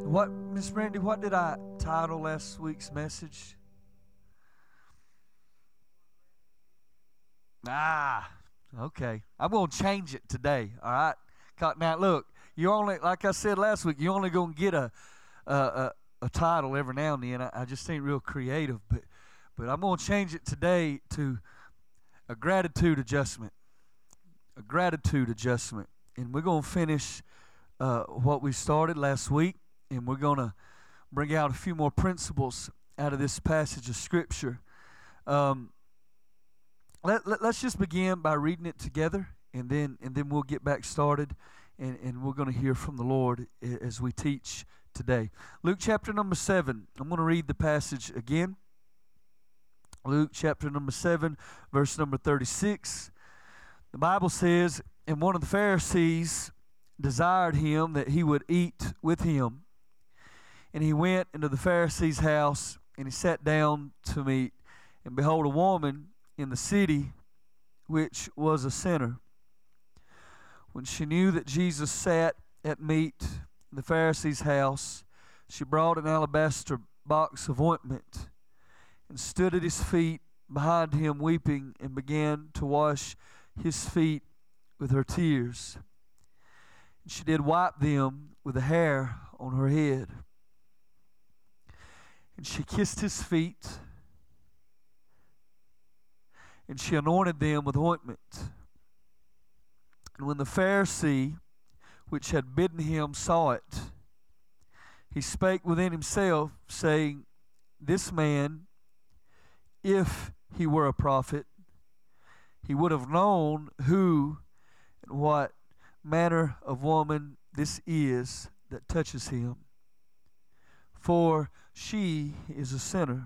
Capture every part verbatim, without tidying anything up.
What, Miss Brandy, what did I title last week's message? Ah, okay. I'm going to change it today, all right? Now, look, you only, like I said last week, you're only going to get a, a, a, a title every now and then. I, I just ain't real creative, but, but I'm going to change it today to a gratitude adjustment. A gratitude adjustment. And we're going to finish uh, what we started last week, and we're going to bring out a few more principles out of this passage of Scripture. Um, let, let, let's just begin by reading it together, and then and then we'll get back started, and, and we're going to hear from the Lord as we teach today. Luke chapter number seven. I'm going to read the passage again. Luke chapter number seven, verse number thirty-six. The Bible says, and one of the Pharisees desired him that he would eat with him. And he went into the Pharisee's house, and he sat down to meat. And behold, a woman in the city, which was a sinner, when she knew that Jesus sat at meat in the Pharisee's house, she brought an alabaster box of ointment, and stood at his feet behind him weeping, and began to wash his feet with her tears. And she did wipe them with the hair on her head. And she kissed his feet, and she anointed them with ointment. And when the Pharisee which had bidden him saw it, he spake within himself, saying, This man, if he were a prophet, he would have known who and what manner of woman this is that touches him, for she is a sinner.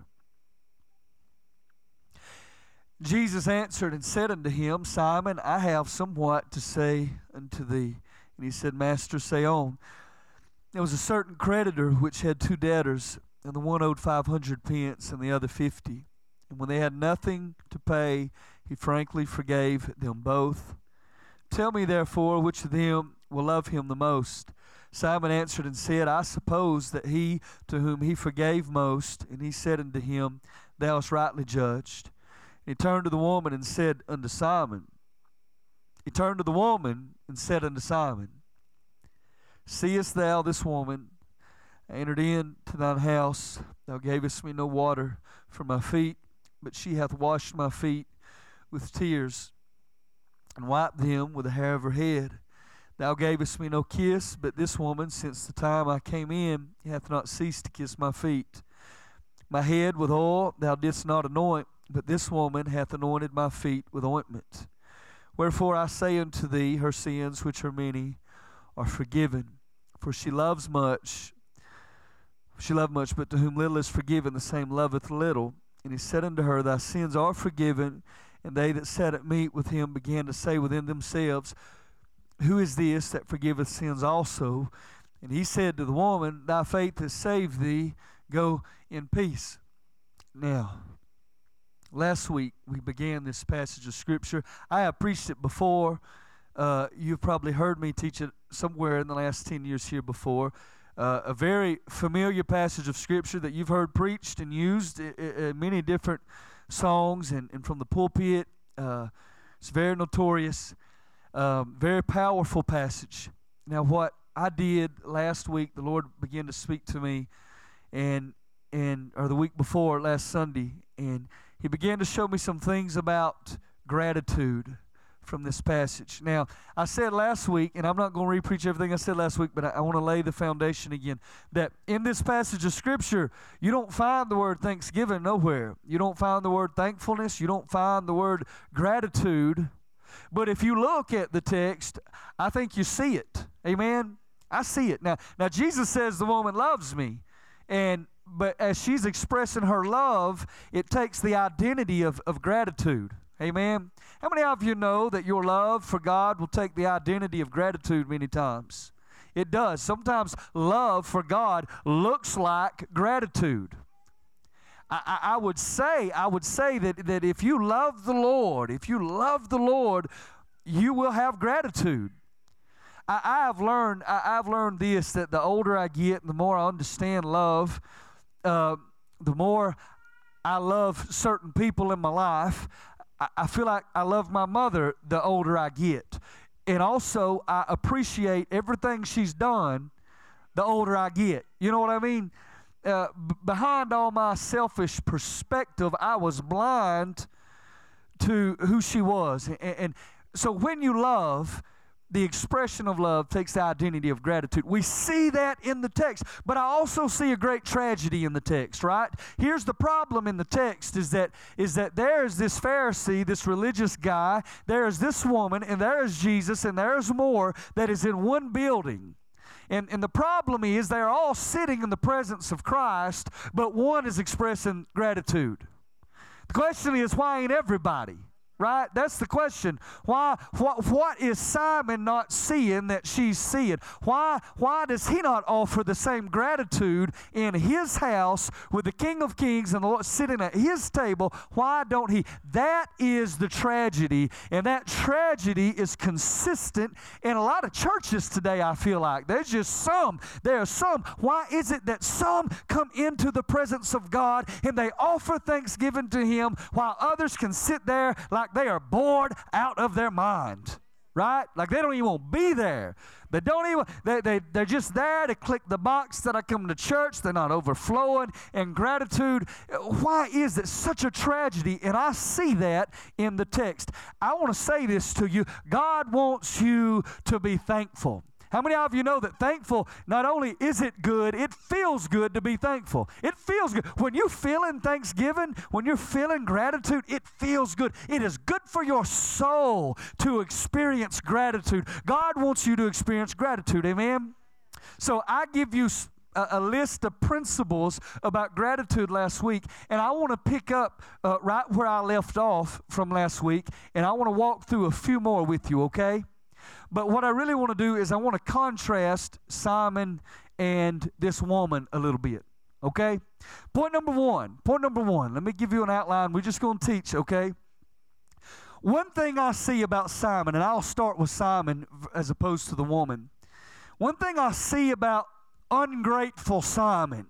Jesus answered and said unto him, Simon, I have somewhat to say unto thee. And he said, Master, say on. There was a certain creditor which had two debtors, and the one owed five hundred pence, and the other fifty. And when they had nothing to pay, he frankly forgave them both. Tell me, therefore, which of them will love him the most? Simon answered and said, I suppose that he to whom he forgave most. And he said unto him, Thou hast rightly judged. And he turned to the woman and said unto Simon, He turned to the woman and said unto Simon, Seest thou this woman? I entered into thine house. Thou gavest me no water for my feet, but she hath washed my feet with tears, and wiped them with the hair of her head. Thou gavest me no kiss, but this woman, since the time I came in, hath not ceased to kiss my feet. My head with oil thou didst not anoint, but this woman hath anointed my feet with ointment. Wherefore I say unto thee, her sins, which are many, are forgiven. For she loves much, she loved much, but to whom little is forgiven, the same loveth little. And he said unto her, Thy sins are forgiven. And they that sat at meat with him began to say within themselves, Who is this that forgiveth sins also? And he said to the woman, Thy faith has saved thee. Go in peace. Now, last week we began this passage of Scripture. I have preached it before. Uh, you've probably heard me teach it somewhere in the last ten years here before. Uh, a very familiar passage of Scripture that you've heard preached and used in, in many different songs and, and from the pulpit. Uh, it's very notorious, um, very powerful passage. Now, what I did last week, the Lord began to speak to me, and and or the week before, last Sunday, and He began to show me some things about gratitude from this passage. Now, I said last week, and I'm not going to re-preach everything I said last week, but I, I want to lay the foundation again, that in this passage of Scripture, you don't find the word thanksgiving nowhere. You don't find the word thankfulness. You don't find the word gratitude. But if you look at the text, I think you see it. Amen? I see it. Now, now Jesus says the woman loves me, and but as she's expressing her love, it takes the identity of, of gratitude. Amen? How many of you know that your love for God will take the identity of gratitude many times? It does. Sometimes love for God looks like gratitude. I, I, I would say, I would say that, that if you love the Lord, if you love the Lord, you will have gratitude. I, I have learned, I, I've learned this, that the older I get and the more I understand love, uh, the more I love certain people in my life. I, I feel like I love my mother the older I get. And also, I appreciate everything she's done the older I get. You know what I mean? Uh, b- behind all my selfish perspective, I was blind to who she was. And, and so when you love, the expression of love takes the identity of gratitude. We see that in the text, but I also see a great tragedy in the text, right? Here's the problem in the text is that is that there is this Pharisee, this religious guy, there is this woman, and there is Jesus, and there's more that is in one building. And, and the problem is they're all sitting in the presence of Christ, but one is expressing gratitude. The question is, why ain't everybody? Right? That's the question. Why? What? What is Simon not seeing that she's seeing? Why? Why does he not offer the same gratitude in his house with the King of Kings and the Lord sitting at his table? Why don't he? That is the tragedy, and that tragedy is consistent in a lot of churches today. I feel like there's just some. There are some. Why is it that some come into the presence of God and they offer thanksgiving to Him, while others can sit there like they are bored out of their mind, right? Like they don't even want to be there. They don't even, they, they, they're just there to click the box that I come to church. They're not overflowing in gratitude. Why is it such a tragedy? And I see that in the text. I want to say this to you. God wants you to be thankful. How many of you know that thankful, not only is it good, it feels good to be thankful. It feels good. When you're feeling thanksgiving, when you're feeling gratitude, it feels good. It is good for your soul to experience gratitude. God wants you to experience gratitude. Amen? So I give you a, a list of principles about gratitude last week, and I want to pick up uh, right where I left off from last week, and I want to walk through a few more with you, okay? But what I really want to do is I want to contrast Simon and this woman a little bit, okay? Point number one, point number one, let me give you an outline. We're just going to teach, okay? One thing I see about Simon, and I'll start with Simon as opposed to the woman. One thing I see about ungrateful Simon,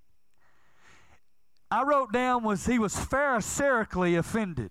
I wrote down was he was pharisaically offended.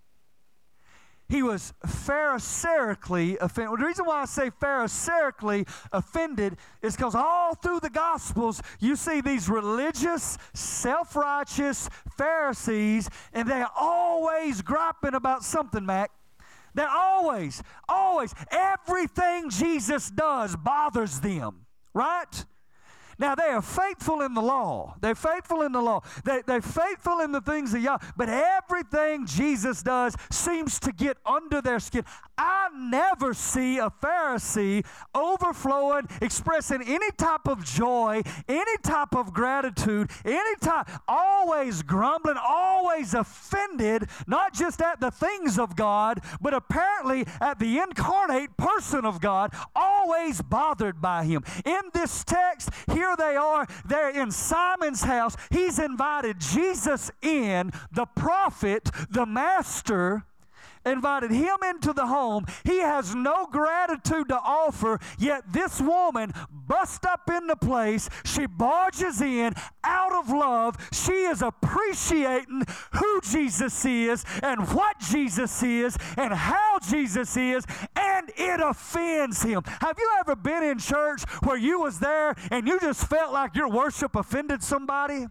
He was pharisaically offended. The reason why I say pharisaically offended is because all through the Gospels, you see these religious, self-righteous Pharisees, and they're always griping about something, Mac. They're always, always, everything Jesus does bothers them, right? Now, they are faithful in the law. They're faithful in the law. They, they're faithful in the things of Yah. But everything Jesus does seems to get under their skin. I never see a Pharisee overflowing, expressing any type of joy, any type of gratitude, any type, always grumbling, always offended, not just at the things of God, but apparently at the incarnate person of God, always bothered by Him. In this text, here they are, they're in Simon's house. He's invited Jesus in, the prophet, the master, invited him into the home. He has no gratitude to offer, yet this woman busts up in the place. She barges in out of love. She is appreciating who Jesus is and what Jesus is and how Jesus is, and it offends him. Have you ever been in church where you was there and you just felt like your worship offended somebody?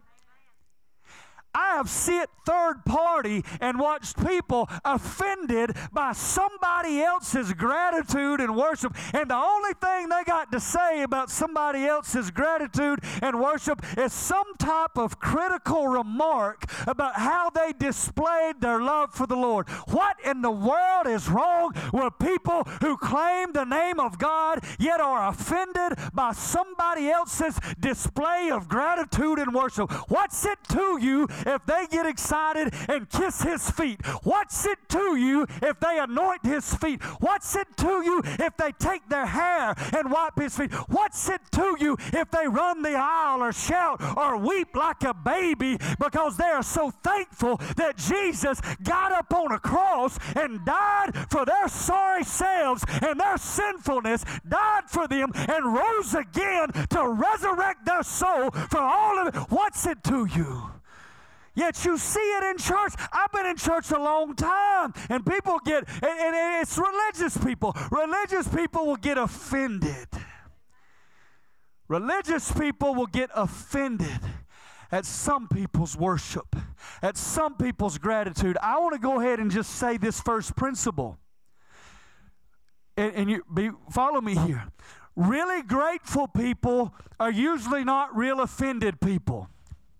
I have sit third party and watched people offended by somebody else's gratitude and worship, and the only thing they got to say about somebody else's gratitude and worship is some type of critical remark about how they displayed their love for the Lord. What in the world is wrong with people who claim the name of God yet are offended by somebody else's display of gratitude and worship? What's it to you if they get excited and kiss his feet? What's it to you if they anoint his feet? What's it to you if they take their hair and wipe his feet? What's it to you if they run the aisle or shout or weep like a baby because they are so thankful that Jesus got up on a cross and died for their sorry selves and their sinfulness, died for them and rose again to resurrect their soul for all of it? What's it to you? Yet you see it in church. I've been in church a long time, and people get, and, and it's religious people. Religious people will get offended. Religious people will get offended at some people's worship, at some people's gratitude. I want to go ahead and just say this first principle. And, and you be, follow me here. Really grateful people are usually not real offended people.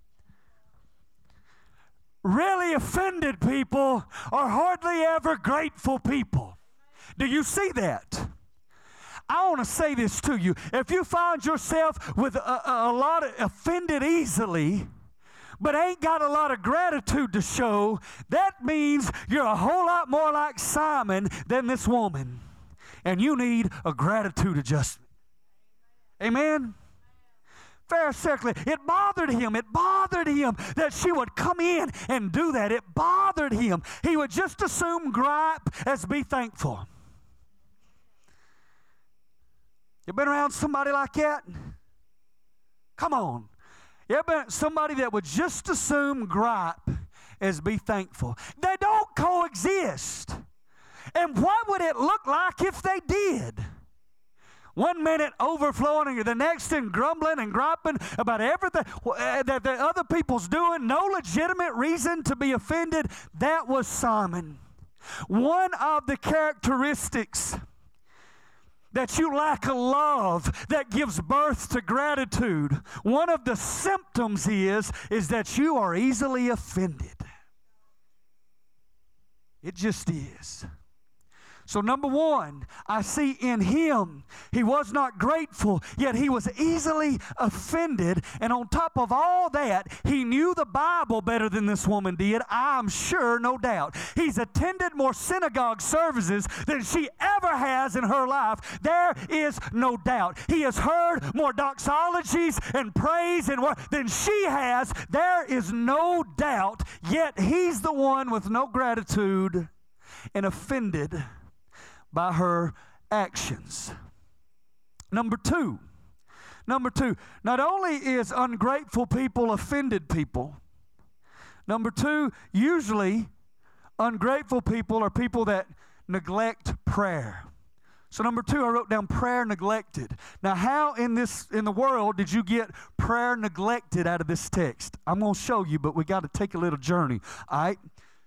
Really offended people are hardly ever grateful people. Do you see that? I want to say this to you. If you find yourself with a, a, a lot of offended easily, but ain't got a lot of gratitude to show, that means you're a whole lot more like Simon than this woman. And you need a gratitude adjustment. Amen? Pharisaical. It bothered him. It bothered him that she would come in and do that. It bothered him. He would just assume gripe as be thankful. You been around somebody like that? Come on. You ever been somebody that would just assume gripe as be thankful? They don't coexist. And what would it look like if they did? One minute overflowing and the next in grumbling and griping about everything that the other people's doing. No legitimate reason to be offended. That was Simon. One of the characteristics that you lack a love that gives birth to gratitude, one of the symptoms is, is that you are easily offended. It just is. So number one, I see in him, he was not grateful, yet he was easily offended. And on top of all that, he knew the Bible better than this woman did, I'm sure, no doubt. He's attended more synagogue services than she ever has in her life. There is no doubt. He has heard more doxologies and praise and wor- than she has. There is no doubt. Yet he's the one with no gratitude and offended by her actions. Number two, number two, not only is ungrateful people offended people, number two, usually ungrateful people are people that neglect prayer. So number two, I wrote down prayer neglected. Now, how in this in the world did you get prayer neglected out of this text? I'm going to show you, but we got to take a little journey. All right.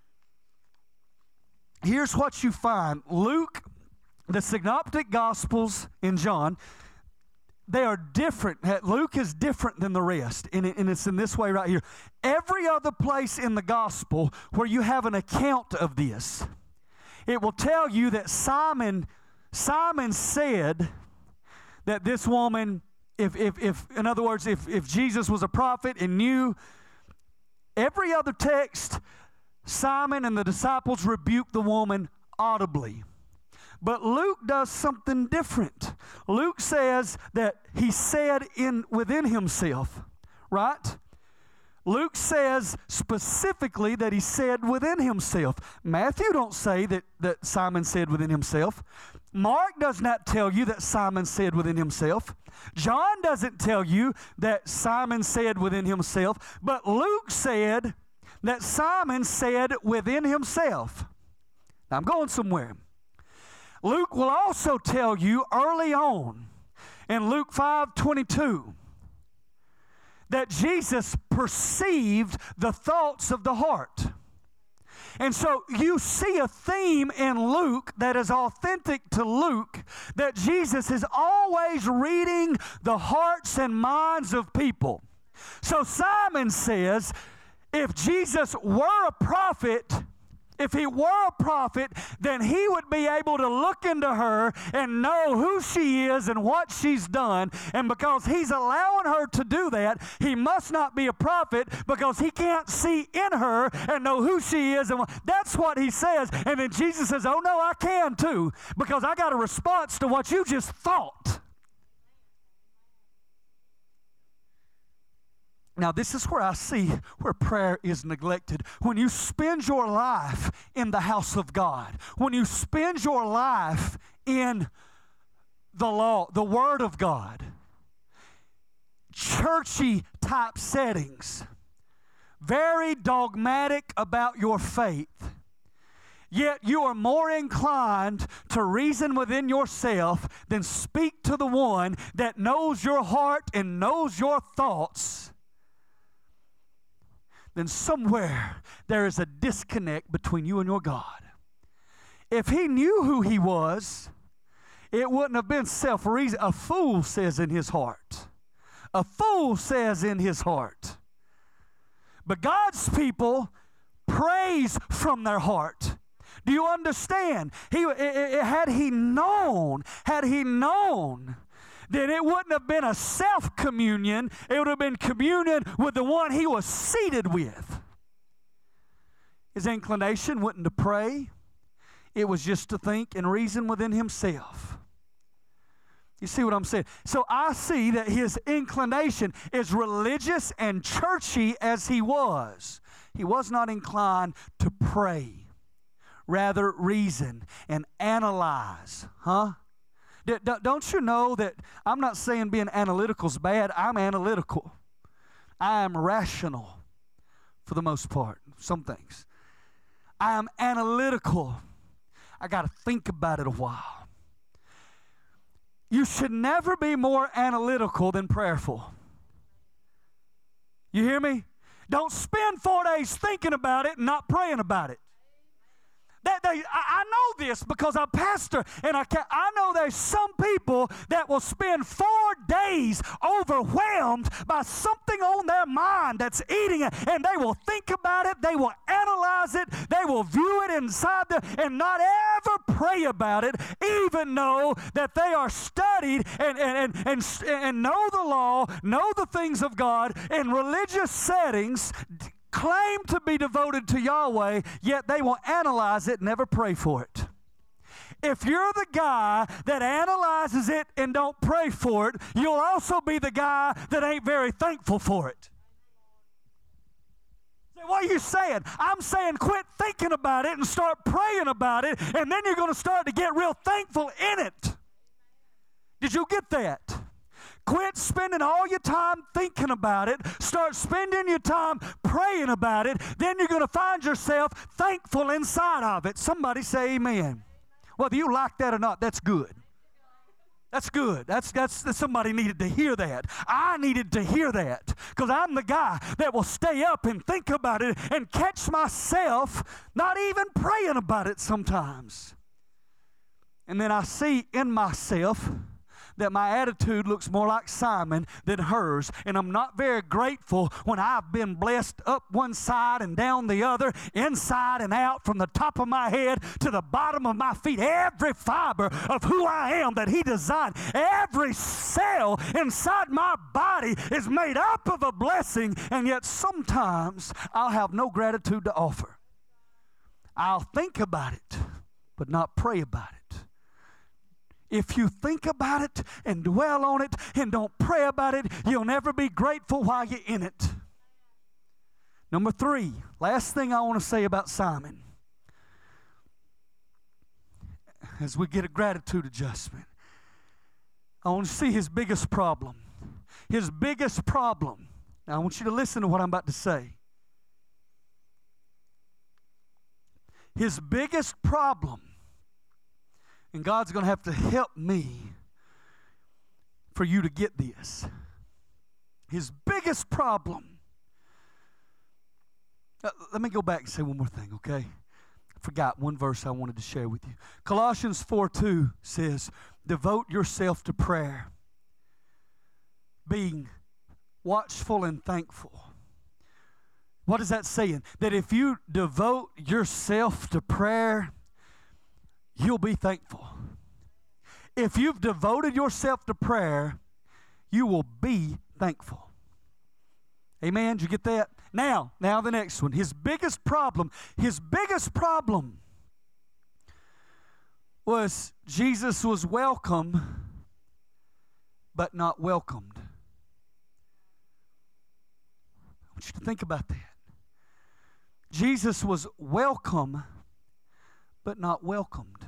Here's what you find. Luke, the synoptic gospels in John, they are different. Luke is different than the rest, and it's in this way right here. Every other place in the gospel where you have an account of this, it will tell you that Simon, Simon said that this woman, if, if, if in other words, if, if Jesus was a prophet and knew, every other text, Simon and the disciples rebuked the woman audibly. But Luke does something different. Luke says that he said in within himself, right? Luke says specifically that he said within himself. Matthew don't say that, that Simon said within himself. Mark does not tell you that Simon said within himself. John doesn't tell you that Simon said within himself. But Luke said that Simon said within himself. Now I'm going somewhere. Luke will also tell you early on in Luke five twenty-two that Jesus perceived the thoughts of the heart. And so you see a theme in Luke that is authentic to Luke, that Jesus is always reading the hearts and minds of people. So Simon says, if Jesus were a prophet, If he were a prophet, then he would be able to look into her and know who she is and what she's done. And because he's allowing her to do that, he must not be a prophet because he can't see in her and know who she is. And that's what he says. And then Jesus says, oh no, I can too, because I got a response to what you just thought. Now, this is where I see where prayer is neglected. When you spend your life in the house of God, when you spend your life in the law, the Word of God, churchy type settings, very dogmatic about your faith, yet you are more inclined to reason within yourself than speak to the one that knows your heart and knows your thoughts, then somewhere there is a disconnect between you and your God. If he knew who he was, it wouldn't have been self-reason. A fool says in his heart. A fool says in his heart. But God's people praise from their heart. Do you understand? He, it, it, had he known, had he known, then it wouldn't have been a self-communion. It would have been communion with the one he was seated with. His inclination wasn't to pray. It was just to think and reason within himself. You see what I'm saying? So I see that his inclination, as religious and churchy as he was, he was not inclined to pray. Rather, reason and analyze. Huh? Don't you know that I'm not saying being analytical is bad. I'm analytical. I am rational for the most part, some things. I am analytical. I got to think about it a while. You should never be more analytical than prayerful. You hear me? Don't spend four days thinking about it and not praying about it. That they, I, I know this because I'm pastor, and I can, I know there's some people that will spend four days overwhelmed by something on their mind that's eating it, and they will think about it, they will analyze it, they will view it inside them, and not ever pray about it, even though that they are studied and, and, and, and, and know the law, know the things of God in religious settings, claim to be devoted to Yahweh, yet they will analyze it and never pray for it. If you're the guy that analyzes it and don't pray for it, you'll also be the guy that ain't very thankful for it. What are you saying? I'm saying quit thinking about it and start praying about it, and then you're going to start to get real thankful in it. Did you get that? Quit spending all your time thinking about it. Start spending your time praying about it. Then you're going to find yourself thankful inside of it. Somebody say amen. Whether you like that or not, that's good. That's good. That's, that's, that's somebody needed to hear that. I needed to hear that because I'm the guy that will stay up and think about it and catch myself not even praying about it sometimes. And then I see in myself that my attitude looks more like Simon than hers, and I'm not very grateful when I've been blessed up one side and down the other, inside and out, from the top of my head to the bottom of my feet. Every fiber of who I am that He designed, every cell inside my body is made up of a blessing, and yet sometimes I'll have no gratitude to offer. I'll think about it, but not pray about it. If you think about it and dwell on it and don't pray about it, you'll never be grateful while you're in it. Number three, last thing I want to say about Simon, as we get a gratitude adjustment, I want to see his biggest problem. His biggest problem. Now I want you to listen to what I'm about to say. His biggest problem, and God's going to have to help me for you to get this. His biggest problem. Uh, let me go back and say one more thing, okay? I forgot one verse I wanted to share with you. Colossians four two says, devote yourself to prayer, being watchful and thankful. What is that saying? That if you devote yourself to prayer, you'll be thankful. If you've devoted yourself to prayer, you will be thankful. Amen? Did you get that? Now, now the next one. His biggest problem, his biggest problem was Jesus was welcome, but not welcomed. I want you to think about that. Jesus was welcome, but not welcomed.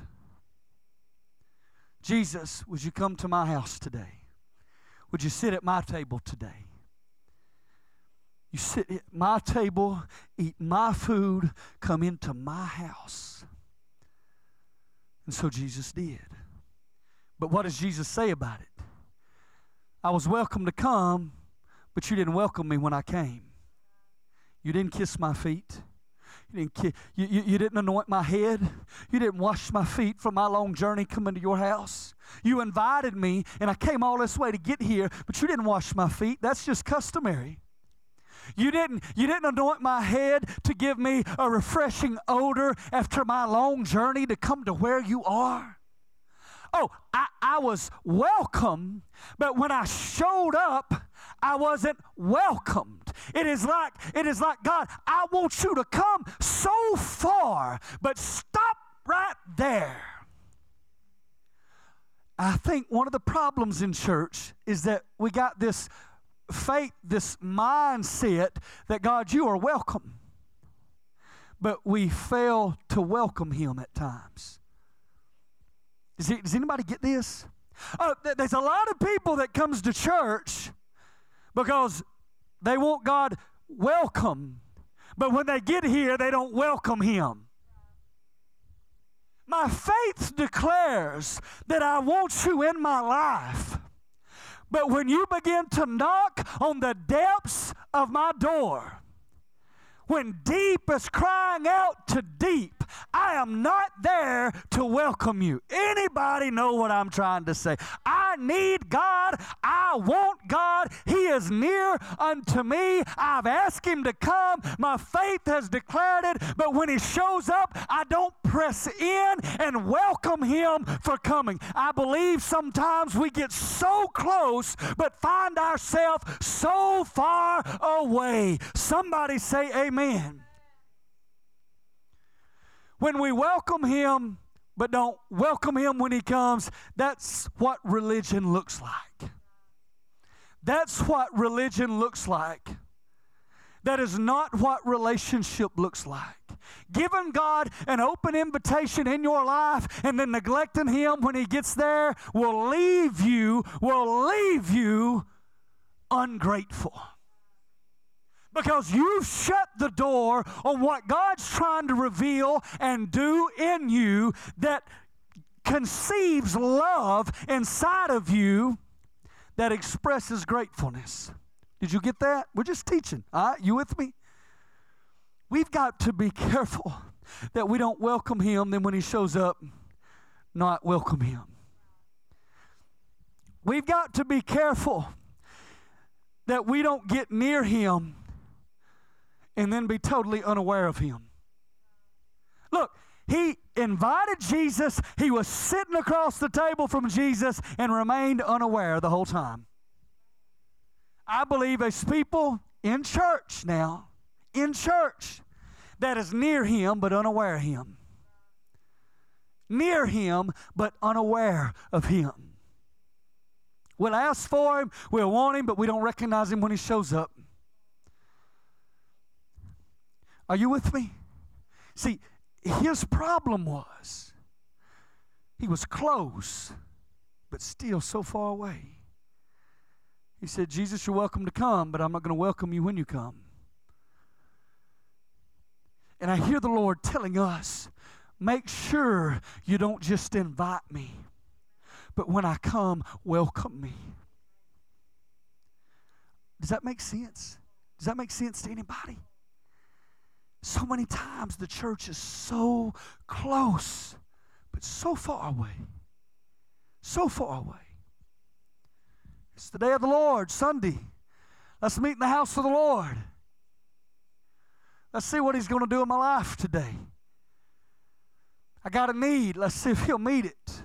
Jesus, would you come to my house today? Would you sit at my table today? You sit at my table, eat my food, come into my house. And so Jesus did. But what does Jesus say about it? I was welcome to come, but you didn't welcome me when I came. You didn't kiss my feet. You didn't, ki- you, you, you didn't anoint my head. You didn't wash my feet for my long journey coming to your house. You invited me, and I came all this way to get here, but you didn't wash my feet. That's just customary. You didn't, you didn't anoint my head to give me a refreshing odor after my long journey to come to where you are. Oh, I, I was welcome, but when I showed up, I wasn't welcomed. It is like, it is like, God, I want you to come so far, but stop right there. I think one of the problems in church is that we got this faith, this mindset that, God, you are welcome. But we fail to welcome him at times. Does, he, does anybody get this? Oh, th- there's a lot of people that comes to church because they want God welcome, but when they get here, they don't welcome him. My faith declares that I want you in my life. But when you begin to knock on the depths of my door, when deep is crying out to deep, I am not there to welcome you. Anybody know what I'm trying to say? I need God. I want God. He is near unto me. I've asked him to come. My faith has declared it. But when he shows up, I don't press in and welcome him for coming. I believe sometimes we get so close but find ourselves so far away. Somebody say amen. When we welcome him but don't welcome him when he comes, that's what religion looks like. That's what religion looks like. That is not what relationship looks like. Giving God an open invitation in your life and then neglecting him when he gets there will leave you, will leave you ungrateful. Because you've shut the door on what God's trying to reveal and do in you that conceives love inside of you that expresses gratefulness. Did you get that? We're just teaching. All right, you with me? We've got to be careful that we don't welcome him, then when he shows up, not welcome him. We've got to be careful that we don't get near him and then be totally unaware of him. Look, he invited Jesus. He was sitting across the table from Jesus and remained unaware the whole time. I believe there's people in church now, in church, that is near him but unaware of him. Near him but unaware of him. We'll ask for him, we'll want him, but we don't recognize him when he shows up. Are you with me? See, his problem was he was close, but still so far away. He said, Jesus, you're welcome to come, but I'm not going to welcome you when you come. And I hear the Lord telling us, make sure you don't just invite me, but when I come, welcome me. Does that make sense? Does that make sense to anybody? So many times the church is so close, but so far away. So far away. It's the day of the Lord, Sunday. Let's meet in the house of the Lord. Let's see what he's going to do in my life today. I got a need. Let's see if he'll meet it.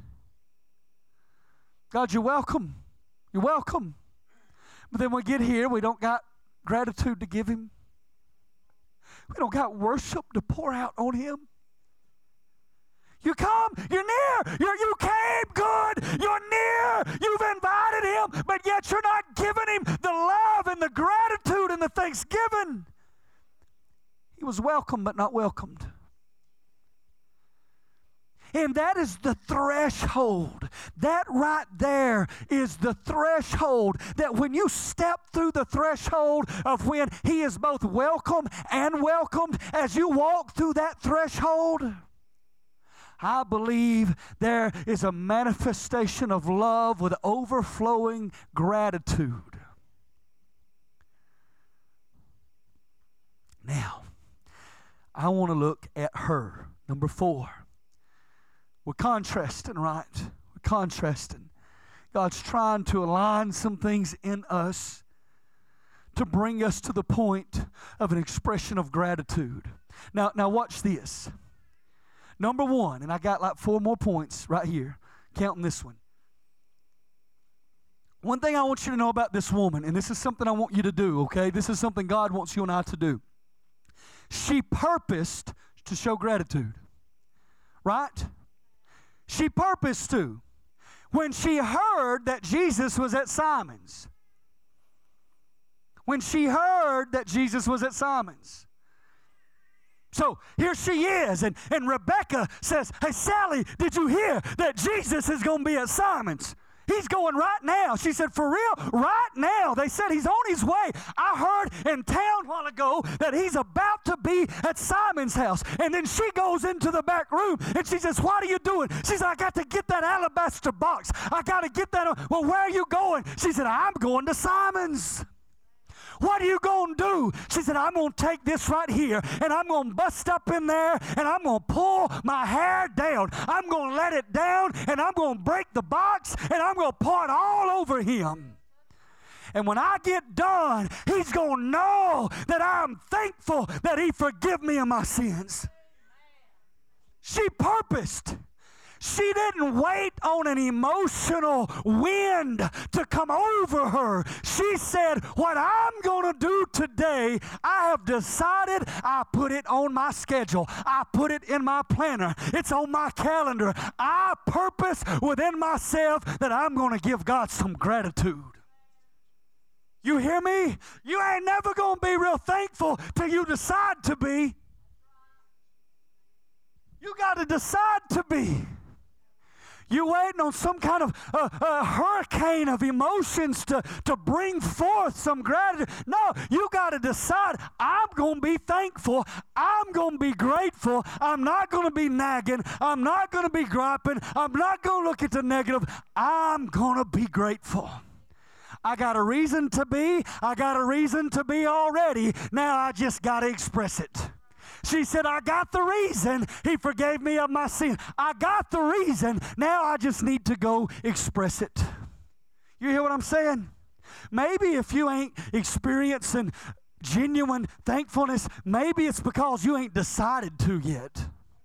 God, you're welcome. You're welcome. But then we get here, we don't got gratitude to give him. We don't got worship to pour out on him. You come, you're near, you're, you came good, you're near, you've invited him, but yet you're not giving him the love and the gratitude and the thanksgiving. He was welcome but not welcomed. And that is the threshold. That right there is the threshold, that when you step through the threshold of when he is both welcome and welcomed, as you walk through that threshold, I believe there is a manifestation of love with overflowing gratitude. Now, I want to look at her. Number four. We're contrasting, right? We're contrasting. God's trying to align some things in us to bring us to the point of an expression of gratitude. Now, now watch this. Number one, and I got like four more points right here, counting this one. One thing I want you to know about this woman, and this is something I want you to do, okay? This is something God wants you and I to do. She purposed to show gratitude, right? She purposed to. When she heard that Jesus was at Simon's. When she heard that Jesus was at Simon's. So here she is, and, and Rebecca says, hey, Sally, did you hear that Jesus is going to be at Simon's? He's going right now. She said, for real? Right now. They said he's on his way. I heard in town a while ago that he's about to be at Simon's house. And then she goes into the back room and she says, what are you doing? She said, I got to get that alabaster box. I got to get that. Well, where are you going? She said, I'm going to Simon's. What are you going to do? She said, I'm going to take this right here, and I'm going to bust up in there, and I'm going to pull my hair down. I'm going to let it down, and I'm going to break the box, and I'm going to pour it all over him. And when I get done, he's going to know that I'm thankful that he forgive me of my sins. She purposed. She didn't wait on an emotional wind to come over her. She said, what I'm going to do today, I have decided. I put it on my schedule. I put it in my planner. It's on my calendar. I purpose within myself that I'm going to give God some gratitude. You hear me? You ain't never going to be real thankful till you decide to be. You got to decide to be. You're waiting on some kind of uh, uh, hurricane of emotions to, to bring forth some gratitude. No, you got to decide, I'm going to be thankful. I'm going to be grateful. I'm not going to be nagging. I'm not going to be griping. I'm not going to look at the negative. I'm going to be grateful. I got a reason to be. I got a reason to be already. Now I just got to express it. She said, I got the reason. He forgave me of my sin. I got the reason. Now I just need to go express it. You hear what I'm saying? Maybe if you ain't experiencing genuine thankfulness, maybe it's because you ain't decided to yet.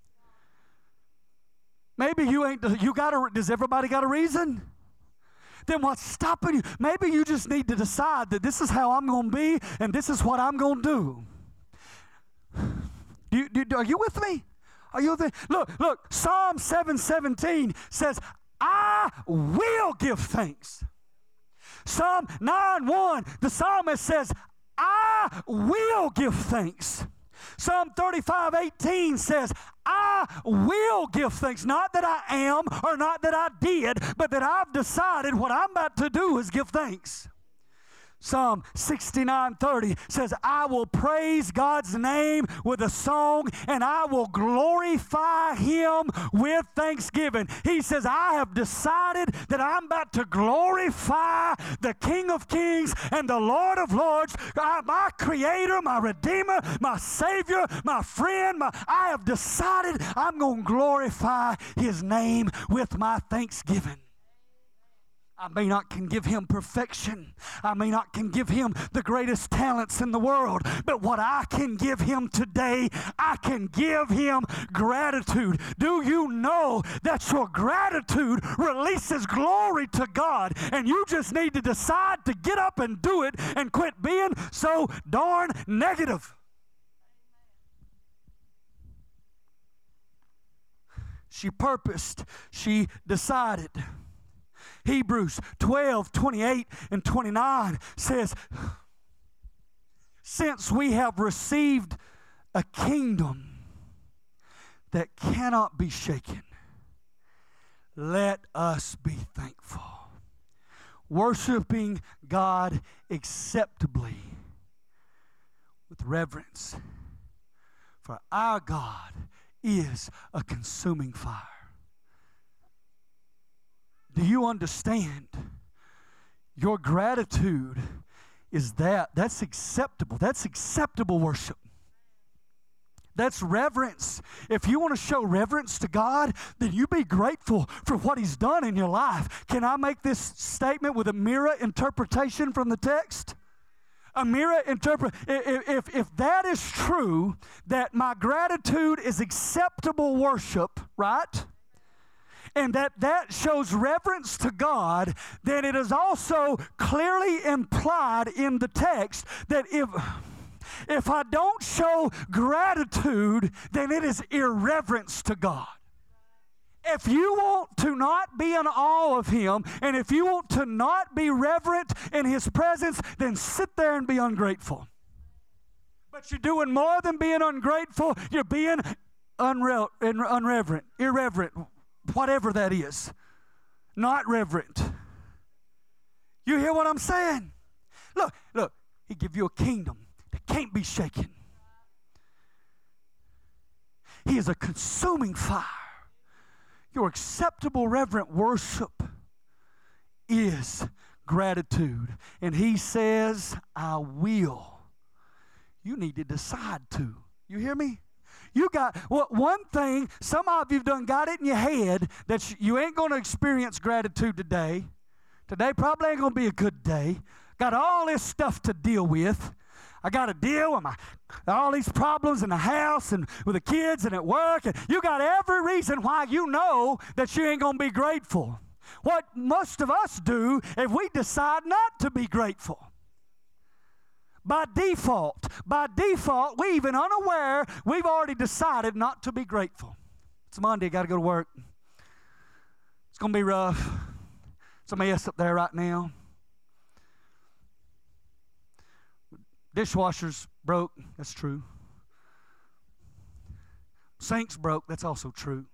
Maybe you ain't, you got a, does everybody got a reason? Then what's stopping you? Maybe you just need to decide that this is how I'm going to be and this is what I'm going to do. Do you, do, are you with me? Are you with me? Look, look, Psalm seven seventeen says, I will give thanks. Psalm nine one, the psalmist says, I will give thanks. Psalm thirty-five eighteen says, I will give thanks. Not that I am or not that I did, but that I've decided what I'm about to do is give thanks. Psalm sixty-nine thirty says, I will praise God's name with a song, and I will glorify him with thanksgiving. He says, I have decided that I'm about to glorify the King of Kings and the Lord of Lords, my Creator, my Redeemer, my Savior, my friend. My, I have decided I'm going to glorify his name with my thanksgiving. I may not can give him perfection. I may not can give him the greatest talents in the world. But what I can give him today, I can give him gratitude. Do you know that your gratitude releases glory to God? And you just need to decide to get up and do it and quit being so darn negative. She purposed. She decided. Hebrews twelve, twenty-eight and twenty-nine says, since we have received a kingdom that cannot be shaken, let us be thankful. Worshiping God acceptably with reverence. For our God is a consuming fire. Do you understand? Your gratitude is that. That's acceptable. That's acceptable worship. That's reverence. If you want to show reverence to God, then you be grateful for what He's done in your life. Can I make this statement with a mirror interpretation from the text? A mirror interpret. If, if, if that is true, that my gratitude is acceptable worship, right? And that that shows reverence to God, then it is also clearly implied in the text that if, if I don't show gratitude, then it is irreverence to God. If you want to not be in awe of Him, and if you want to not be reverent in His presence, then sit there and be ungrateful. But you're doing more than being ungrateful. You're being unre- unreverent, irreverent, whatever that is. Not reverent. You hear what I'm saying? Look, look, He give you a kingdom that can't be shaken. He is a consuming fire. Your acceptable, reverent worship is gratitude. And He says, I will. You need to decide to. You hear me? You got, well, one thing, some of you have done got it in your head that you ain't going to experience gratitude today. Today probably ain't going to be a good day. Got all this stuff to deal with. I got to deal with my, all these problems in the house and with the kids and at work. And you got every reason why you know that you ain't going to be grateful. What most of us do is we decide not to be grateful. By default, by default, we even unaware, we've already decided not to be grateful. It's Monday, got to go to work. It's going to be rough. It's a mess up there right now. Dishwasher's broke, that's true. Sink's broke, that's also true.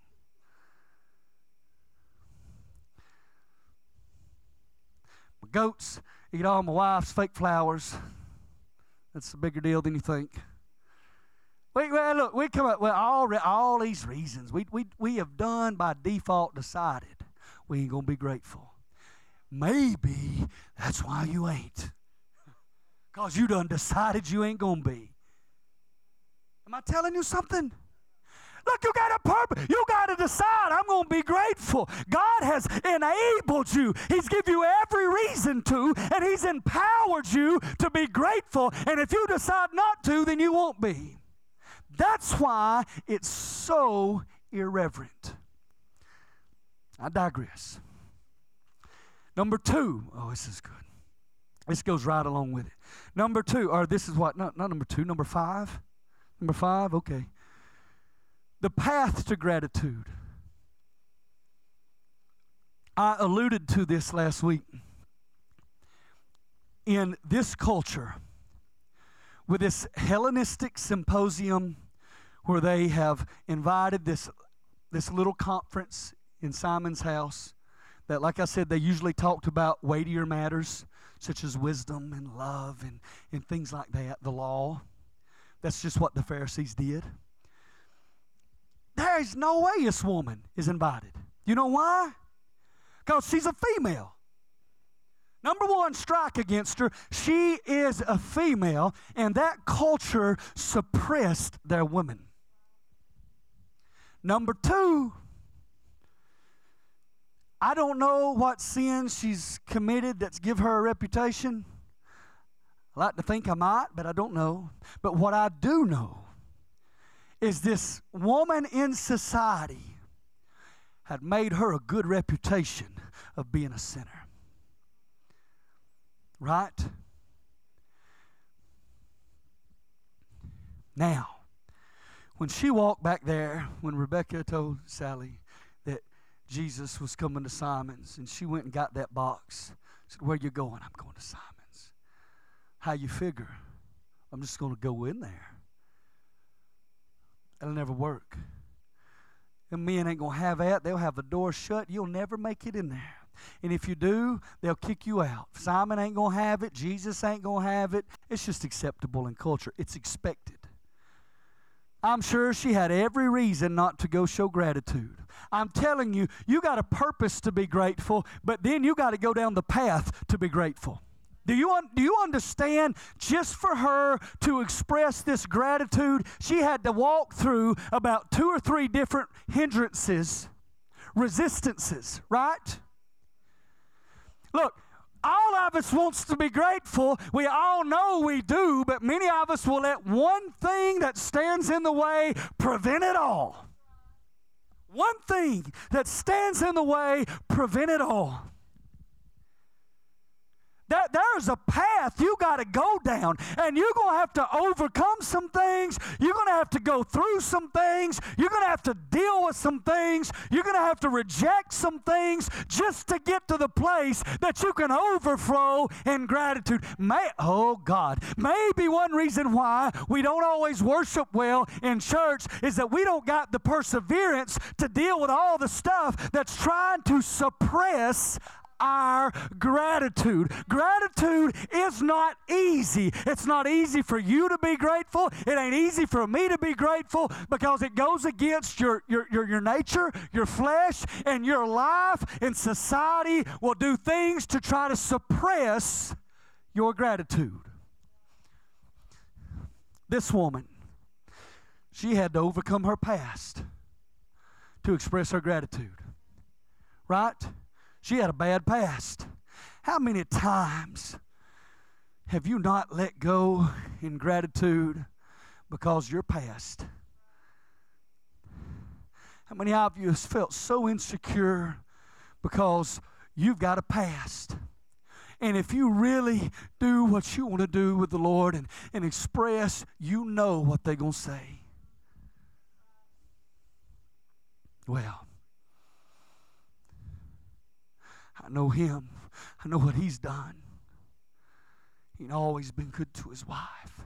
My goats eat all my wife's fake flowers. That's a bigger deal than you think. We, well, look, we come up with all, all these reasons. We, we, we have done by default decided we ain't going to be grateful. Maybe that's why you ain't. Because you done decided you ain't going to be. Am I telling you something? Look, you got a purpose. You got to decide, I'm going to be grateful. God has enabled you. He's given you every reason to, and He's empowered you to be grateful. And if you decide not to, then you won't be. That's why it's so irreverent. I digress. Number two. Oh, this is good. This goes right along with it. Number two, or this is what, not, not number two, number five. Number five, okay. The path to gratitude. I alluded to this last week. In this culture, with this Hellenistic symposium where they have invited this, this little conference in Simon's house that, like I said, they usually talked about weightier matters such as wisdom and love and, and things like that, the law. That's just what the Pharisees did. There is no way this woman is invited. You know why? Because she's a female. Number one, strike against her. She is a female, and that culture suppressed their women. Number two, I don't know what sin she's committed that's give her a reputation. I like to think I might, but I don't know. But what I do know is this woman in society had made her a good reputation of being a sinner. Right? Now, when she walked back there, when Rebecca told Sally that Jesus was coming to Simon's, and she went and got that box, said, "Where you going?" "I'm going to Simon's." "How you figure?" "I'm just going to go in there." That'll never work. Them men ain't going to have that. They'll have the door shut. You'll never make it in there. And if you do, they'll kick you out. Simon ain't going to have it. Jesus ain't going to have it. It's just acceptable in culture. It's expected. I'm sure she had every reason not to go show gratitude. I'm telling you, you got a purpose to be grateful, but then you got to go down the path to be grateful. Do you, un- do you understand? Just for her to express this gratitude, she had to walk through about two or three different hindrances, resistances, right? Look, all of us wants to be grateful. We all know we do, but many of us will let one thing that stands in the way prevent it all. One thing that stands in the way prevent it all. That there's a path you got to go down, and you're going to have to overcome some things. You're going to have to go through some things. You're going to have to deal with some things. You're going to have to reject some things just to get to the place that you can overflow in gratitude. May, oh God, maybe one reason why we don't always worship well in church is that we don't got the perseverance to deal with all the stuff that's trying to suppress our gratitude. Gratitude is not easy. It's not easy for you to be grateful. It ain't easy for me to be grateful because it goes against your, your, your, your nature, your flesh, and your life. And society will do things to try to suppress your gratitude. This woman, she had to overcome her past to express her gratitude. Right? She had a bad past. How many times have you not let go in gratitude because your past? How many of you have felt so insecure because you've got a past? And if you really do what you want to do with the Lord and, and express, you know what they're going to say. Well, I know him. I know what he's done. He'd always been good to his wife.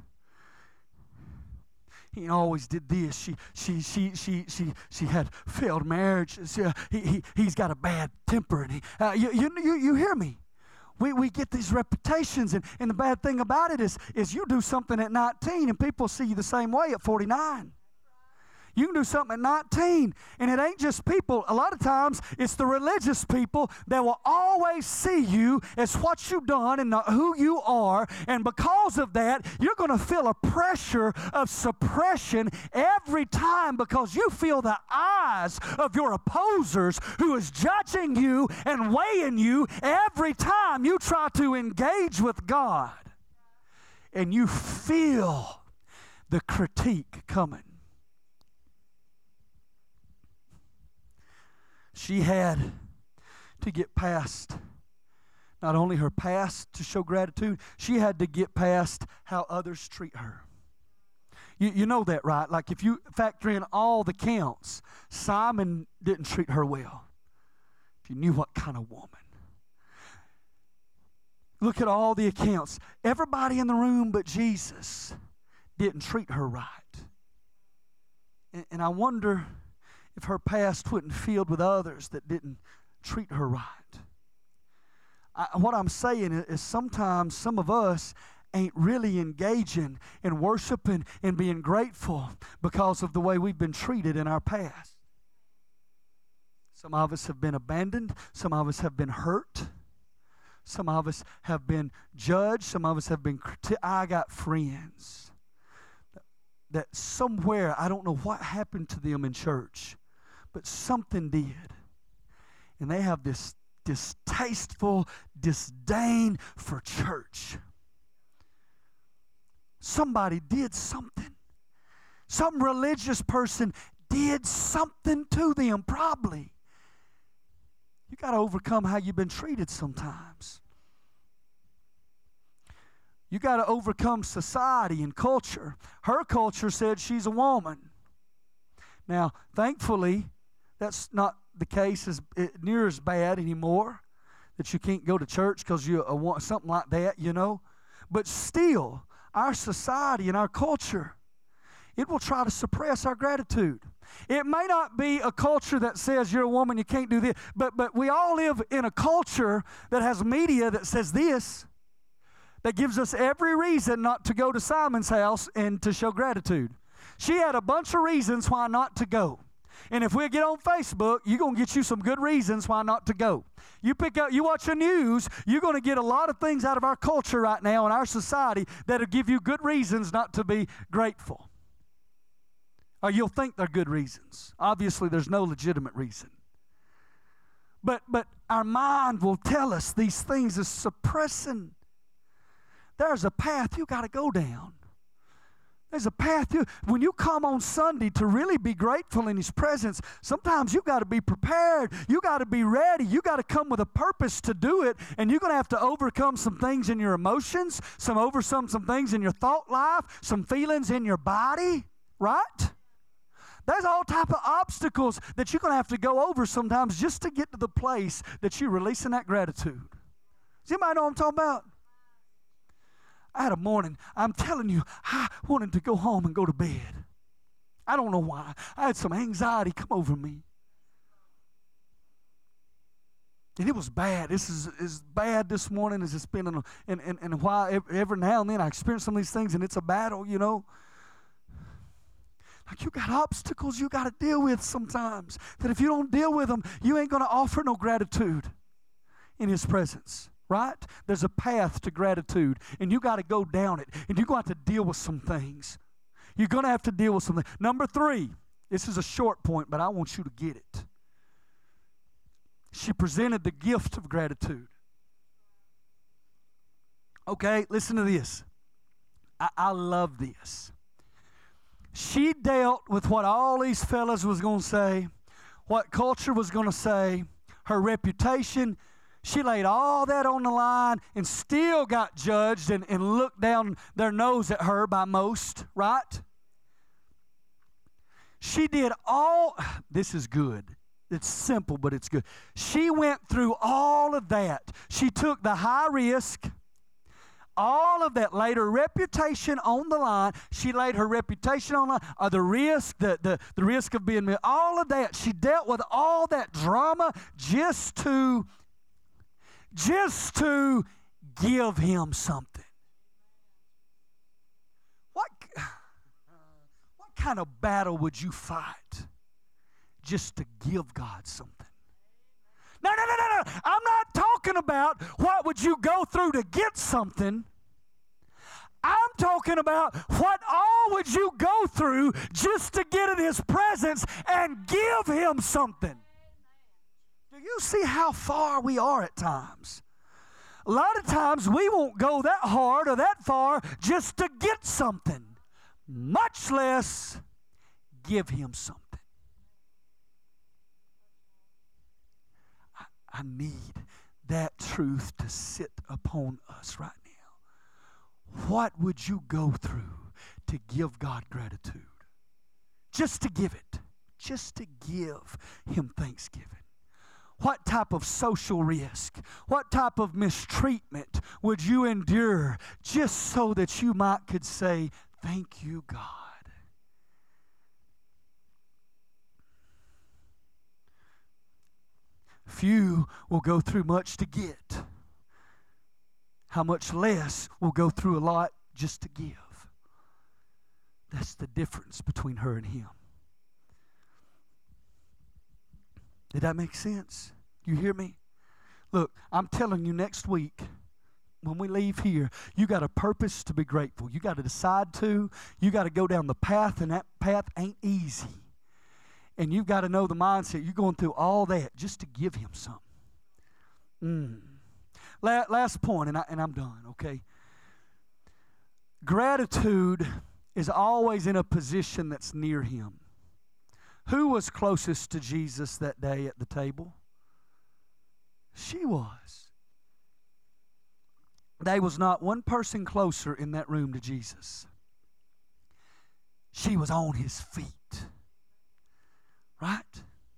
He always did this. She, she, she, she, she, she had failed marriages. Uh, he, he, he's got a bad temper. And he, uh, you, you, you, you hear me? We, we get these reputations, and, and the bad thing about it is, is you do something at nineteen, and people see you the same way at forty-nine. You can do something at nineteen, and it ain't just people. A lot of times, it's the religious people that will always see you as what you've done and not who you are, and because of that, you're going to feel a pressure of suppression every time because you feel the eyes of your opposers who is judging you and weighing you every time you try to engage with God, and you feel the critique coming. She had to get past not only her past to show gratitude, she had to get past how others treat her. You, you know that, right? Like if you factor in all the counts, Simon didn't treat her well. If you knew what kind of woman. Look at all the accounts. Everybody in the room but Jesus didn't treat her right. And, and I wonder if her past wasn't filled with others that didn't treat her right. I, what I'm saying is sometimes some of us ain't really engaging in worshiping and being grateful because of the way we've been treated in our past. Some of us have been abandoned. Some of us have been hurt. Some of us have been judged. Some of us have been criti- I got friends that somewhere, I don't know what happened to them in church, but something did. and they have this distasteful disdain for church. Somebody did something. Some religious person did something to them, probably. You got to overcome how you've been treated sometimes. You got to overcome society and culture. Her culture said she's a woman. Now, thankfully, that's not the case as near as bad anymore, that you can't go to church because you want something like that, you know. But still, our society and our culture, it will try to suppress our gratitude. It may not be a culture that says you're a woman, you can't do this, but but we all live in a culture that has media that says this, that gives us every reason not to go to Simon's house and to show gratitude. She had a bunch of reasons why not to go. And if we get on Facebook, you're going to get you some good reasons why not to go. You pick up, you watch the news, you're going to get a lot of things out of our culture right now in our society that'll give you good reasons not to be grateful. Or you'll think they're good reasons. Obviously, there's no legitimate reason. But but our mind will tell us these things is suppressing. There's a path you got to go down. There's a path. You, when you come on Sunday to really be grateful in His presence, sometimes you got to be prepared. You got to be ready. You got to come with a purpose to do it, and you're going to have to overcome some things in your emotions, some overcome some things in your thought life, some feelings in your body, right? There's all type of obstacles that you're going to have to go over sometimes just to get to the place that you're releasing that gratitude. Does anybody know what I'm talking about? I had a morning, I'm telling you, I wanted to go home and go to bed. I don't know why. I had some anxiety come over me. And it was bad. This is as bad this morning as it's been in a, and, and, and why every now and then I experience some of these things, and it's a battle, you know. Like you got obstacles you got to deal with sometimes, that if you don't deal with them, you ain't going to offer no gratitude in His presence. Right? There's a path to gratitude, and you got to go down it, and you're going to have to deal with some things. You're going to have to deal with something. Number three, this is a short point, but I want you to get it. She presented the gift of gratitude. Okay, listen to this. I, I love this. She dealt with what all these fellas was going to say, what culture was going to say, her reputation. She laid all that on the line and still got judged and, and looked down their nose at her by most, right? She did all, this is good. It's simple, but it's good. She went through all of that. She took the high risk, all of that, laid her reputation on the line. She laid her reputation on the line, or the risk, the, the, the risk of being, all of that. She dealt with all that drama just to Just to give Him something. What, what kind of battle would you fight just to give God something? No, no, no, no, no. I'm not talking about what would you go through to get something. I'm talking about what all would you go through just to get in His presence and give Him something. Do you see how far we are at times? A lot of times we won't go that hard or that far just to get something, much less give Him something. I, I need that truth to sit upon us right now. What would you go through to give God gratitude? Just to give it. Just to give Him thanksgiving. What type of social risk, what type of mistreatment would you endure just so that you might could say, thank you, God? Few will go through much to get. How much less will go through a lot just to give? That's the difference between her and him. Did that make sense? You hear me? Look, I'm telling you, next week, when we leave here, you got a purpose to be grateful. You got to decide to. You got to go down the path, and that path ain't easy. And you've got to know the mindset. You're going through all that just to give him something. Mm. La- last point, and, I, and I'm done, okay? Gratitude is always in a position that's near him. Who was closest to Jesus that day at the table? She was. There was not one person closer in that room to Jesus. She was on his feet. Right?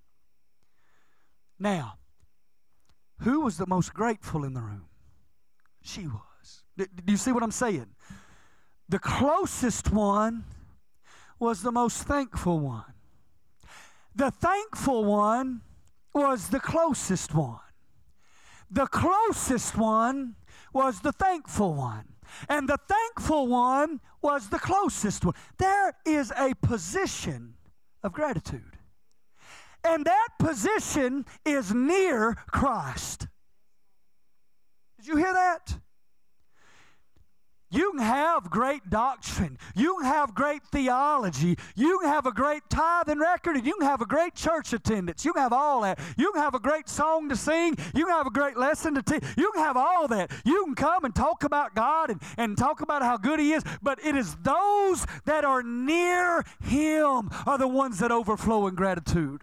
Now, who was the most grateful in the room? She was. Do you see what I'm saying? The closest one was the most thankful one. The thankful one was the closest one. The closest one was the thankful one. And the thankful one was the closest one. There is a position of gratitude. And that position is near Christ. Did you hear that? You can have great doctrine. You can have great theology. You can have a great tithing record, and you can have a great church attendance. You can have all that. You can have a great song to sing. You can have a great lesson to teach. You can have all that. You can come and talk about God and, and talk about how good he is, but it is those that are near him are the ones that overflow in gratitude.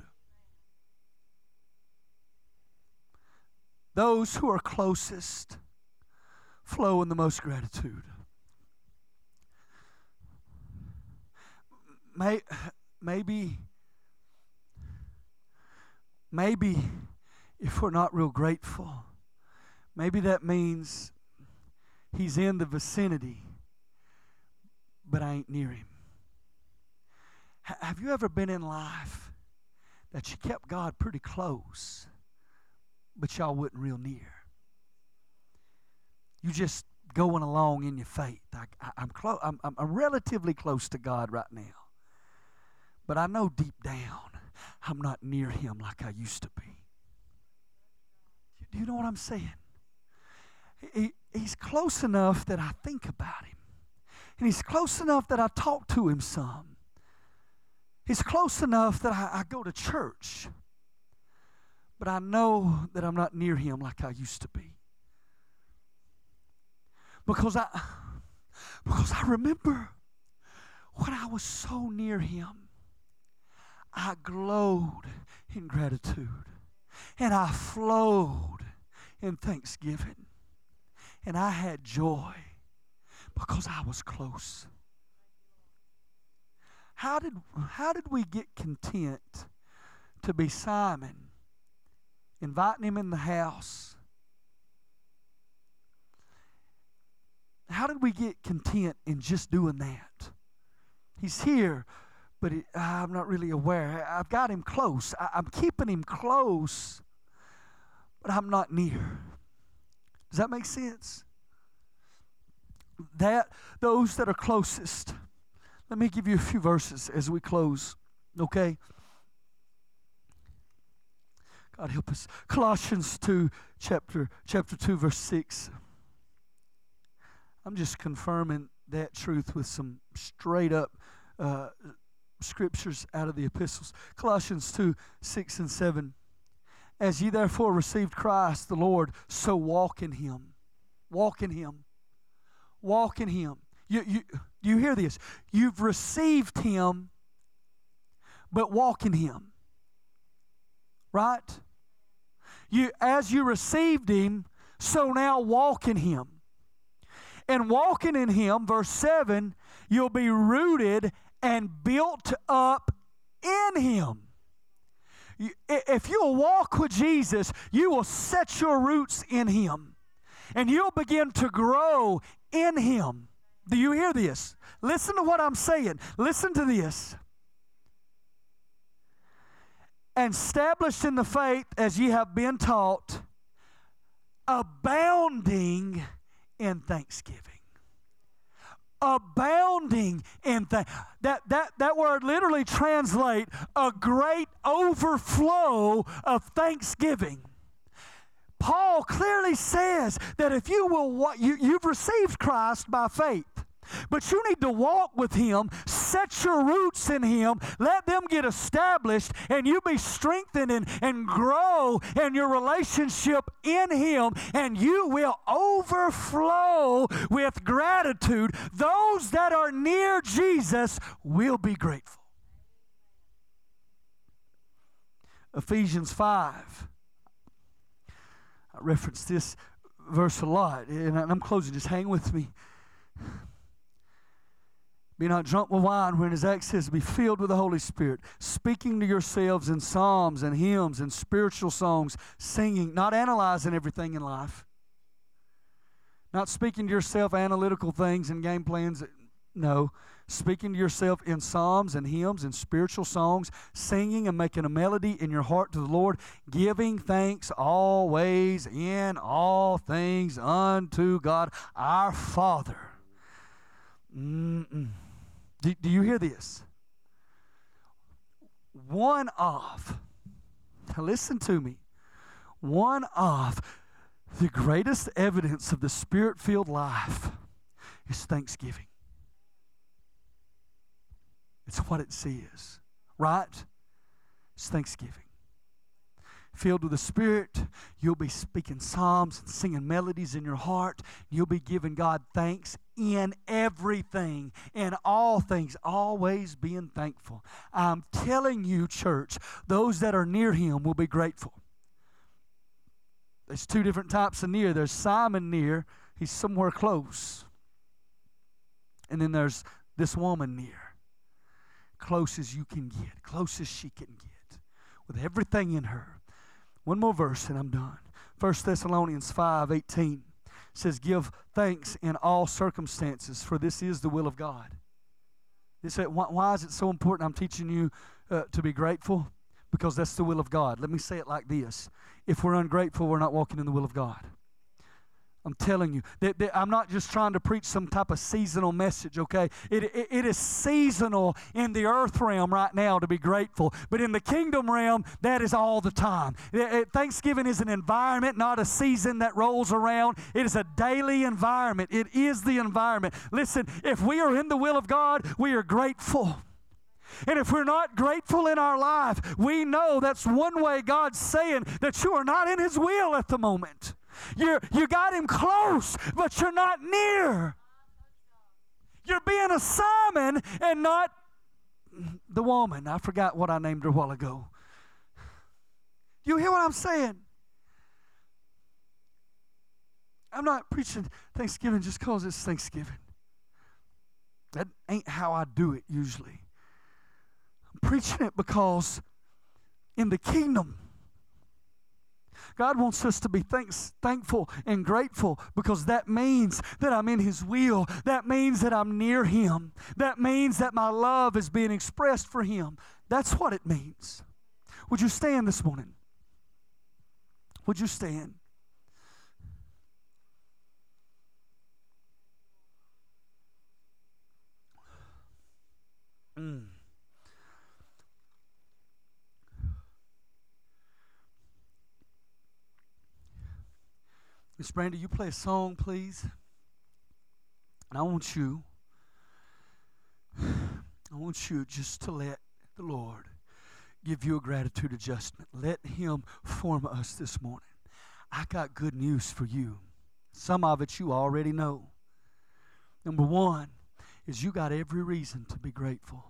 Those who are closest flow in the most gratitude. May, maybe, maybe if we're not real grateful, maybe that means he's in the vicinity, but I ain't near him. H- have you ever been in life that you kept God pretty close, but y'all wasn't real near? You just going along in your faith. I, I, I'm, close. I'm, I'm, I'm relatively close to God right now. But I know deep down, I'm not near him like I used to be. Do you know what I'm saying? He, he's close enough that I think about him. And he's close enough that I talk to him some. He's close enough that I, I go to church. But I know that I'm not near him like I used to be. Because I, because I remember when I was so near him, I glowed in gratitude. And I flowed in thanksgiving. And I had joy because I was close. How did, how did we get content to be Simon, inviting him in the house? How did we get content in just doing that? He's here, but it, I'm not really aware. I've got him close. I, I'm keeping him close, but I'm not near. Does that make sense? That those that are closest. Let me give you a few verses as we close, okay? God help us. Colossians two, chapter, chapter two, verse six. I'm just confirming that truth with some straight up uh, scriptures out of the epistles. Colossians two, six and seven. As ye therefore received Christ the Lord, so walk in him. Walk in him. Walk in him. You, you, you hear this? You've received him, but walk in him. Right? You, as you received him, so now walk in him. And walking in him, verse seven, you'll be rooted and built up in him. You, if you'll walk with Jesus, you will set your roots in him. And you'll begin to grow in him. Do you hear this? Listen to what I'm saying. Listen to this. And established in the faith as ye have been taught, abounding in thanksgiving. Abounding in thanks. That, that, that word literally translates a great overflow of thanksgiving. Paul clearly says that if you will, you, you've received Christ by faith, but you need to walk with him, set your roots in Him. Let them get established, and you be strengthened and, and grow in your relationship in Him, and you will overflow with gratitude. Those that are near Jesus will be grateful. Ephesians five. I reference this verse a lot, and I'm closing. Just hang with me. Be not drunk with wine, wherein his act says, be filled with the Holy Spirit, speaking to yourselves in psalms and hymns and spiritual songs, singing, not analyzing everything in life, not speaking to yourself analytical things and game plans. No, speaking to yourself in psalms and hymns and spiritual songs, singing and making a melody in your heart to the Lord, giving thanks always in all things unto God our Father. Mm-mm. Do, do you hear this? One of, now listen to me, one of the greatest evidence of the Spirit-filled life is thanksgiving. It's what it says, right? It's thanksgiving. Filled with the Spirit, you'll be speaking psalms and singing melodies in your heart. You'll be giving God thanks in everything, in all things, always being thankful. I'm telling you, church, those that are near Him will be grateful. There's two different types of near. There's Simon near. He's somewhere close. And then there's this woman near. Close as you can get, close as she can get, with everything in her. One more verse and I'm done. First Thessalonians five eighteen says, give thanks in all circumstances, for this is the will of God. This, why, why is it so important I'm teaching you uh, to be grateful? Because that's the will of God. Let me say it like this. If we're ungrateful, we're not walking in the will of God. I'm telling you, that, that I'm not just trying to preach some type of seasonal message, okay? It, it, it is seasonal in the earth realm right now to be grateful, but in the kingdom realm, that is all the time. It, it, Thanksgiving is an environment, not a season that rolls around. It is a daily environment. It is the environment. Listen, if we are in the will of God, we are grateful. And if we're not grateful in our life, we know that's one way God's saying that you are not in His will at the moment. You're, you got Him close, but you're not near. You're being a Simon and not the woman. I forgot what I named her a while ago. You hear what I'm saying? I'm not preaching Thanksgiving just because it's Thanksgiving. That ain't how I do it usually. I'm preaching it because in the kingdom, God wants us to be thanks, thankful and grateful, because that means that I'm in His will. That means that I'm near Him. That means that my love is being expressed for Him. That's what it means. Would you stand this morning? Would you stand? Mm. Miss Brandy, you play a song, please? And I want you, I want you just to let the Lord give you a gratitude adjustment. Let Him form us this morning. I got good news for you. Some of it you already know. Number one is you got every reason to be grateful.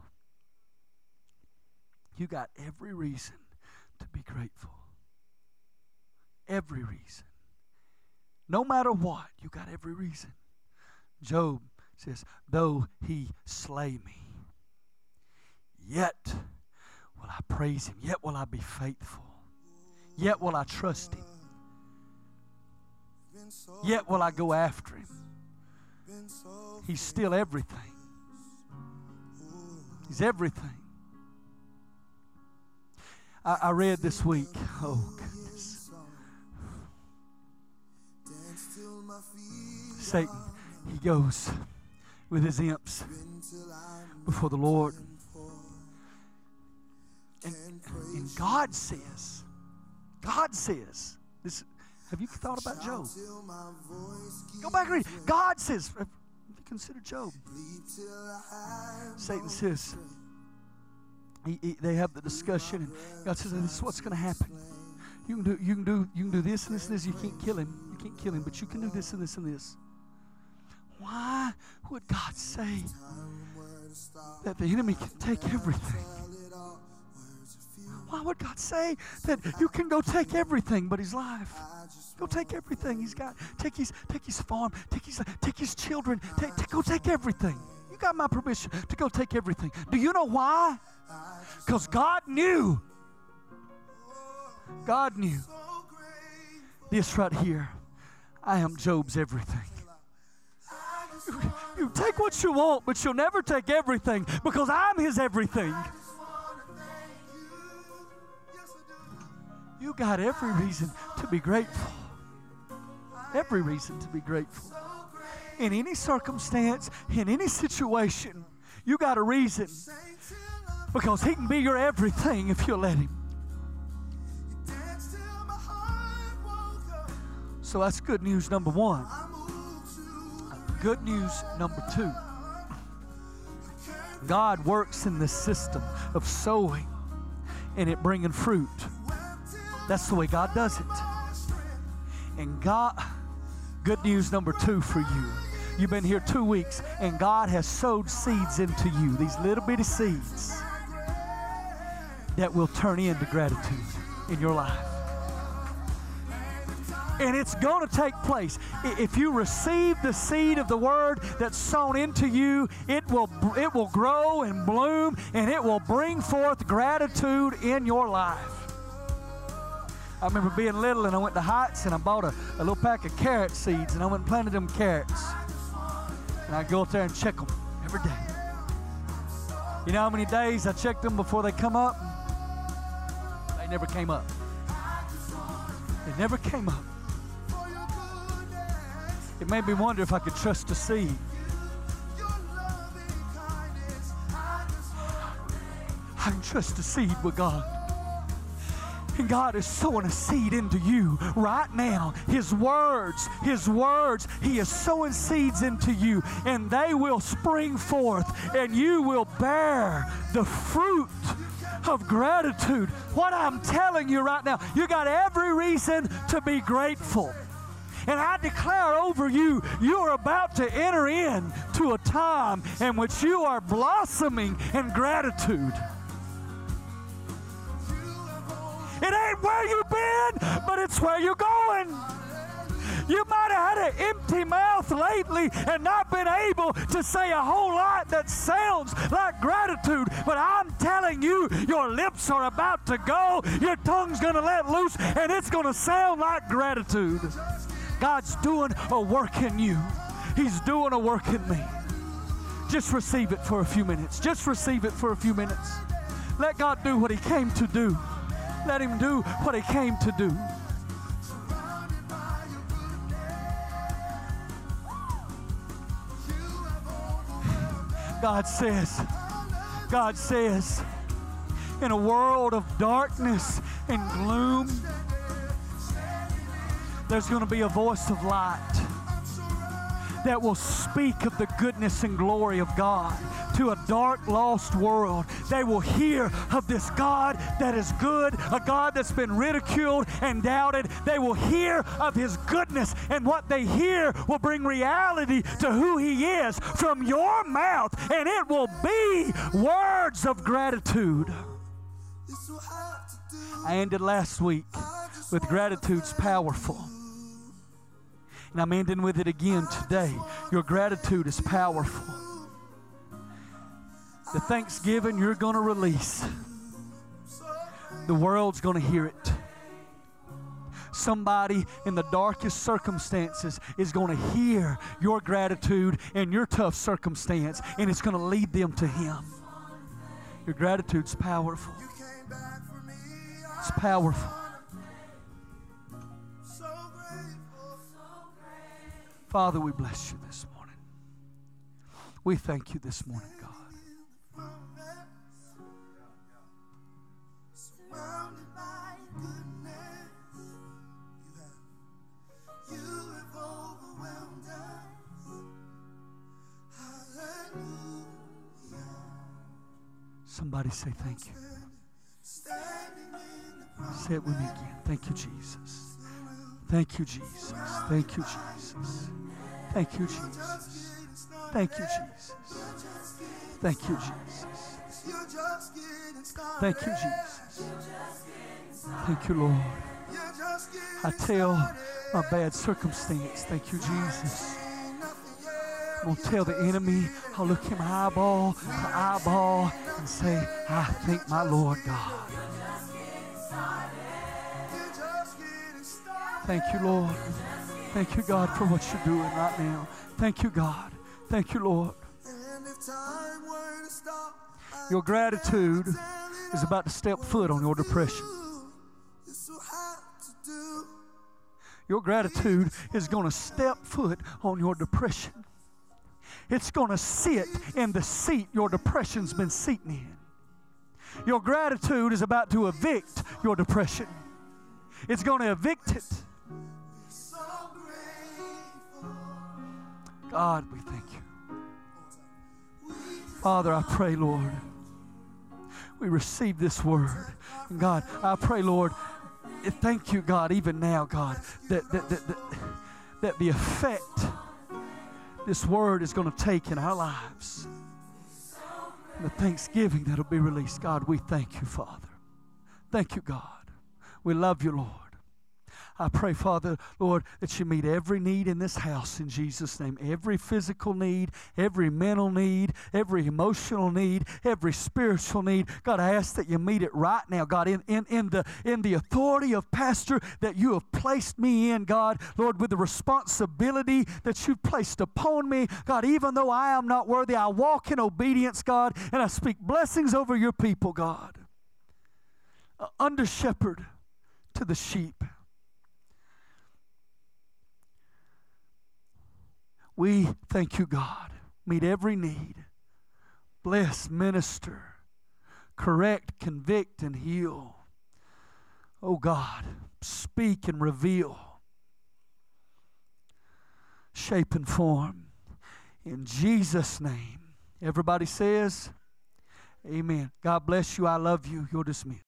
You got every reason to be grateful. Every reason. No matter what, you got every reason. Job says, though He slay me, yet will I praise Him. Yet will I be faithful. Yet will I trust Him. Yet will I go after Him. He's still everything. He's everything. I, I read this week. Oh, goodness. Satan, he goes with his imps before the Lord. And, and God says, God says, this. Have you thought about Job? Go back and read. God says, you consider Job. Satan says, he, he, they have the discussion, and God says, this is what's going to happen. You can do, you can do, you can do this and this and this. You can't kill him. You can't kill him, but you can do this and this and this. Why would God say that the enemy can take everything? Why would God say that you can go take everything but his life? Go take everything he's got. Take his, take his farm. Take his, take his children. Take, take, go take everything. You got my permission to go take everything. Do you know why? Because God knew. God knew. This right here. I am Job's everything. You, you take what you want, but you'll never take everything because I'm his everything. You got every reason to be grateful. Every reason to be grateful. In any circumstance, in any situation, you got a reason. Because he can be your everything if you'll let him. So that's good news number one. Good news number two. God works in this system of sowing and it bringing fruit. That's the way God does it. And God, good news number two for you. You've been here two weeks and God has sowed seeds into you, these little bitty seeds that will turn into gratitude in your life. And it's going to take place. If you receive the seed of the word that's sown into you, it will, it will grow and bloom and it will bring forth gratitude in your life. I remember being little and I went to Heights and I bought a, a little pack of carrot seeds and I went and planted them carrots. And I go up there and check them every day. You know how many days I checked them before they come up? They never came up. They never came up. It made me wonder if I could trust the seed. I can trust the seed with God. And God is sowing a seed into you right now. His words, His words, He is sowing seeds into you, and they will spring forth, and you will bear the fruit of gratitude. What I'm telling you right now, you got every reason to be grateful. And I declare over you, you are about to enter into a time in which you are blossoming in gratitude. It ain't where you've been, but it's where you're going. You might have had an empty mouth lately and not been able to say a whole lot that sounds like gratitude, but I'm telling you, your lips are about to go, your tongue's going to let loose, and it's going to sound like gratitude. God's doing a work in you. He's doing a work in me. Just receive it for a few minutes. Just receive it for a few minutes. Let God do what He came to do. Let Him do what He came to do. God says, God says, in a world of darkness and gloom, there's going to be a voice of light that will speak of the goodness and glory of God to a dark, lost world. They will hear of this God that is good, a God that's been ridiculed and doubted. They will hear of His goodness, and what they hear will bring reality to who He is from your mouth, and it will be words of gratitude. I ended last week with gratitude's powerful. And I'm ending with it again today. Your gratitude is powerful. The thanksgiving you're going to release, the world's going to hear it. Somebody in the darkest circumstances is going to hear your gratitude in your tough circumstance, and it's going to lead them to Him. Your gratitude's powerful. It's powerful. Father, we bless You this morning. We thank You this morning, God. Somebody say thank you. Say it with me again. Thank you, Jesus. Thank you, Jesus. Thank you, Jesus. Thank you, Jesus. Thank you, Jesus. Thank you, Jesus. Thank you, Jesus. Thank you, Lord. I tell my bad circumstance, thank you, Jesus. I'm going to tell the enemy, I'll look him eyeball to eyeball and say, I thank my Lord God. Thank you, Lord. Thank you, God, for what you're doing right now. Thank you, God. Thank you, Lord. Your gratitude is about to step foot on your depression. Your gratitude is going to step foot on your depression. It's going to sit in the seat your depression's been sitting in. Your gratitude is about to evict your depression. It's going to evict it. God, we thank you. Father, I pray, Lord, we receive this word. And God, I pray, Lord, thank you, God, even now, God, that, that, that, that, that the effect this word is going to take in our lives, and the thanksgiving that will be released. God, we thank you, Father. Thank you, God. We love you, Lord. I pray, Father, Lord, that you meet every need in this house in Jesus' name. Every physical need, every mental need, every emotional need, every spiritual need. God, I ask that you meet it right now, God, in, in, in, the, in the authority of pastor that you have placed me in, God. Lord, with the responsibility that you've placed upon me. God, even though I am not worthy, I walk in obedience, God, and I speak blessings over your people, God. Uh, under shepherd to the sheep. We thank you, God. Meet every need. Bless, minister, correct, convict, and heal. Oh God, speak and reveal. Shape and form. In Jesus' name. Everybody says, amen. God bless you. I love you. You're dismissed.